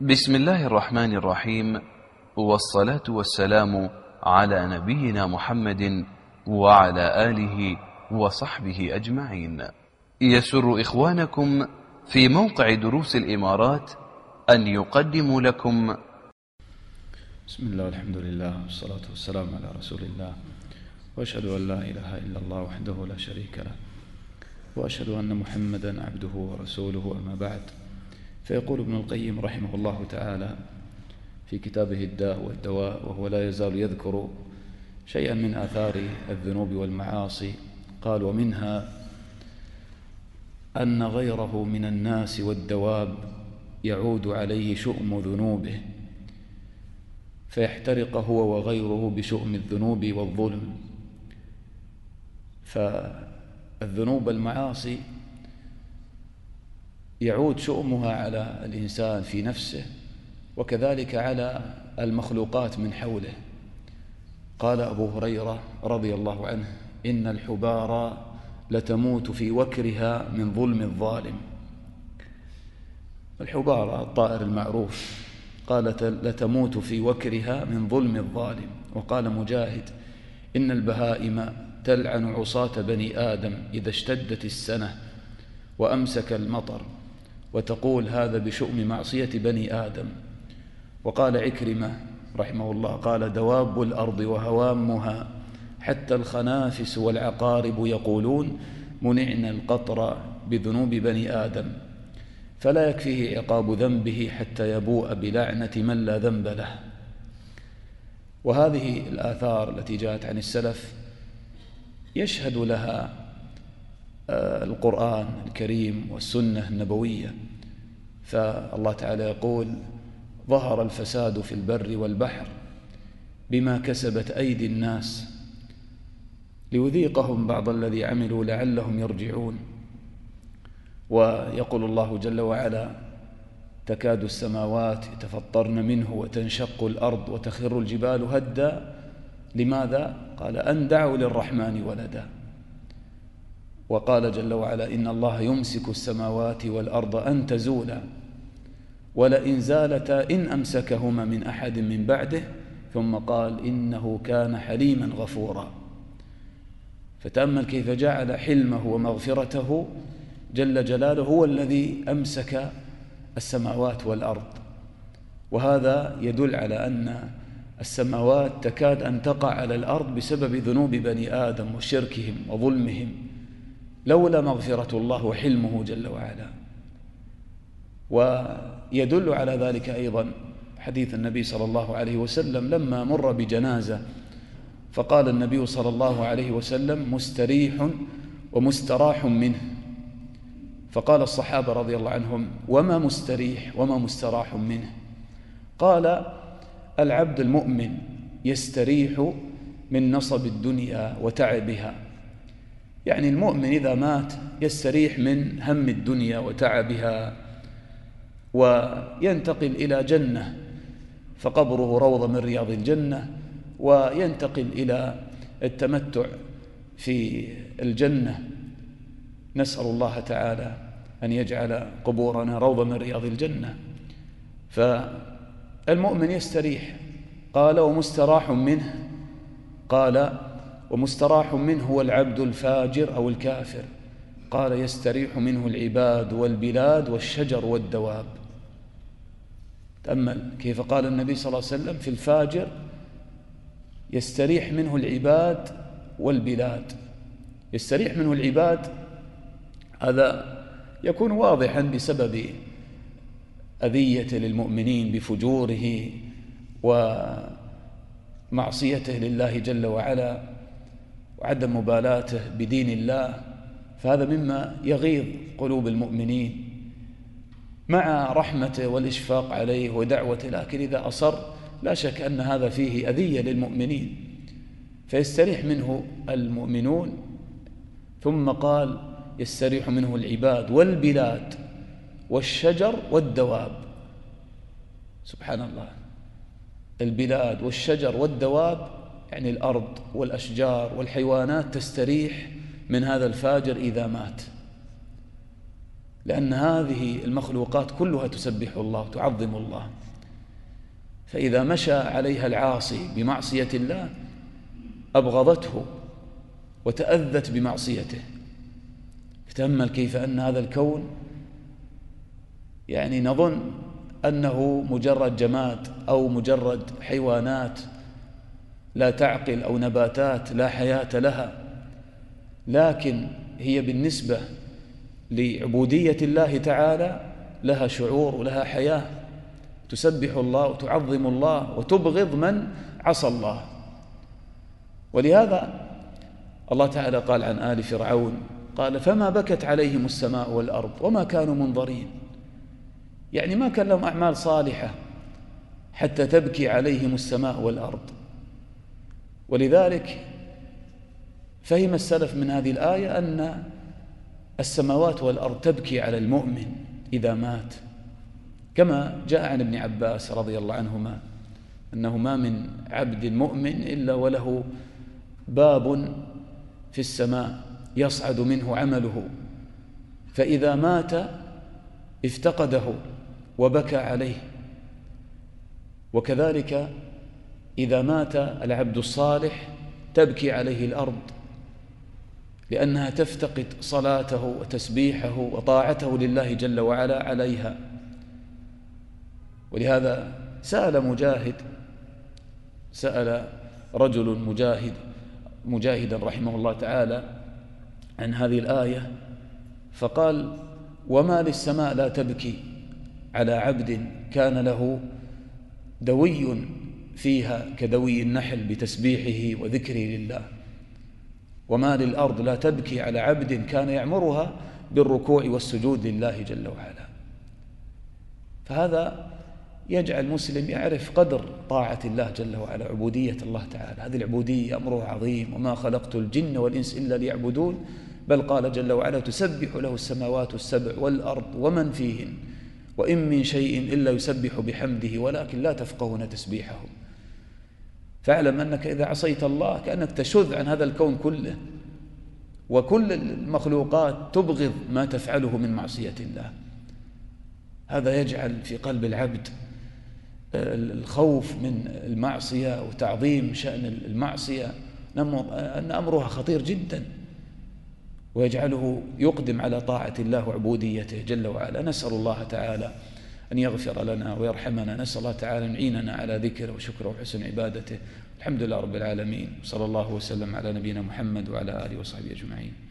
بسم الله الرحمن الرحيم، والصلاة والسلام على نبينا محمد وعلى آله وصحبه أجمعين. يسر إخوانكم في موقع دروس الإمارات أن يقدموا لكم بسم الله والحمد لله والصلاة والسلام على رسول الله، وأشهد أن لا إله إلا الله وحده لا شريك له، وأشهد أن محمدا عبده ورسوله، أما بعد. فيقول ابن القيم رحمه الله تعالى في كتابه الداء والدواء، وهو لا يزال يذكر شيئا من آثار الذنوب والمعاصي، قال: ومنها أن غيره من الناس والدواب يعود عليه شؤم ذنوبه فيحترق هو وغيره بشؤم الذنوب والظلم. فالذنوب المعاصي يعود شؤمها على الإنسان في نفسه، وكذلك على المخلوقات من حوله. قال أبو هريرة رضي الله عنه: إن الحبارى لتموت في وكرها من ظلم الظالم. الحبارى الطائر المعروف، قال: لتموت في وكرها من ظلم الظالم. وقال مجاهد: إن البهائم تلعن عصاة بني آدم إذا اشتدت السنة وأمسك المطر، وتقول: هذا بشؤم معصية بني آدم. وقال عكرمة رحمه الله: قال: دواب الأرض وهوامها حتى الخنافس والعقارب يقولون: منعنا القطر بذنوب بني آدم، فلا يكفيه عقاب ذنبه حتى يبوء بلعنة من لا ذنب له. وهذه الآثار التي جاءت عن السلف يشهد لها القرآن الكريم والسنة النبوية. فالله تعالى يقول: ظهر الفساد في البر والبحر بما كسبت أيدي الناس ليذيقهم بعض الذي عملوا لعلهم يرجعون. ويقول الله جل وعلا: تكاد السماوات يتفطرن منه وتنشق الأرض وتخر الجبال هدا. لماذا؟ قال: أن دعوا للرحمن ولدا. وقال جل وعلا: إن الله يمسك السماوات والأرض أن تزولا ولئن زالتا إن أمسكهما من أحد من بعده. ثم قال: إنه كان حليما غفورا. فتأمل كيف جعل حلمه ومغفرته جل جلاله هو الذي أمسك السماوات والأرض. وهذا يدل على أن السماوات تكاد أن تقع على الأرض بسبب ذنوب بني آدم وشركهم وظلمهم، لولا مغفرة الله وحلمه جل وعلا. ويدل على ذلك أيضا حديث النبي صلى الله عليه وسلم لما مر بجنازة، فقال النبي صلى الله عليه وسلم: مستريح ومستراح منه. فقال الصحابة رضي الله عنهم: وما مستريح وما مستراح منه؟ قال: العبد المؤمن يستريح من نصب الدنيا وتعبها. يعني المؤمن إذا مات يستريح من هم الدنيا وتعبها وينتقل إلى جنة، فقبره روضة من رياض الجنة، وينتقل إلى التمتع في الجنة. نسأل الله تعالى أن يجعل قبورنا روضة من رياض الجنة. فالمؤمن يستريح. قال: ومستراح منه. قال: ومستراح منه هو العبد الفاجر أو الكافر. قال: يستريح منه العباد والبلاد والشجر والدواب. تأمل كيف قال النبي صلى الله عليه وسلم في الفاجر: يستريح منه العباد والبلاد. يستريح منه العباد، هذا يكون واضحا بسبب أذيته للمؤمنين بفجوره ومعصيته لله جل وعلا وعدم مبالاته بدين الله، فهذا مما يغيظ قلوب المؤمنين مع رحمته والإشفاق عليه ودعوته. لكن إذا أصر لا شك أن هذا فيه أذية للمؤمنين، فيستريح منه المؤمنون. ثم قال: يستريح منه العباد والبلاد والشجر والدواب. سبحان الله، البلاد والشجر والدواب يعني الأرض والأشجار والحيوانات تستريح من هذا الفاجر إذا مات. لأن هذه المخلوقات كلها تسبح الله وتعظم الله، فإذا مشى عليها العاصي بمعصية الله أبغضته وتأذت بمعصيته. تأمل كيف أن هذا الكون يعني نظن أنه مجرد جماد أو مجرد حيوانات لا تعقل أو نباتات لا حياة لها، لكن هي بالنسبة لعبودية الله تعالى لها شعور ولها حياة، تسبح الله وتعظم الله وتبغض من عصى الله. ولهذا الله تعالى قال عن آل فرعون قال فما بكت عليهم السماء والأرض وما كانوا منظرين، يعني ما كان لهم أعمال صالحة حتى تبكي عليهم السماء والأرض. ولذلك فهم السلف من هذه الآية أن السماوات والأرض تبكي على المؤمن إذا مات، كما جاء عن ابن عباس رضي الله عنهما أنه ما من عبد مؤمن إلا وله باب في السماء يصعد منه عمله، فإذا مات افتقده وبكى عليه. وكذلك إذا مات العبد الصالح تبكي عليه الأرض، لأنها تفتقد صلاته وتسبيحه وطاعته لله جل وعلا عليها. ولهذا سأل رجل مجاهدا رحمه الله تعالى عن هذه الآية فقال وما للسماء لا تبكي على عبد كان له دوي فيها كدوي النحل بتسبيحه وذكره لله، وما للأرض لا تبكي على عبد كان يعمرها بالركوع والسجود لله جل وعلا. فهذا يجعل المسلم يعرف قدر طاعة الله جل وعلا، عبودية الله تعالى. هذه العبودية أمره عظيم، وما خلقت الجن والإنس إلا ليعبدون، بل قال جل وعلا تسبح له السماوات السبع والأرض ومن فيهن وإن من شيء إلا يسبح بحمده ولكن لا تفقهون تسبيحهم. فاعلم أنك إذا عصيت الله كأنك تشذ عن هذا الكون كله، وكل المخلوقات تبغض ما تفعله من معصية الله. هذا يجعل في قلب العبد الخوف من المعصية وتعظيم شأن المعصية، أن أمرها خطير جدا، ويجعله يقدم على طاعة الله وعبوديته جل وعلا. نسأل الله تعالى أن يغفر لنا ويرحمنا، نسأل الله تعالى أن يعيننا على ذكره وشكره وحسن عبادته. الحمد لله رب العالمين، صلى الله وسلم على نبينا محمد وعلى آله وصحبه أجمعين.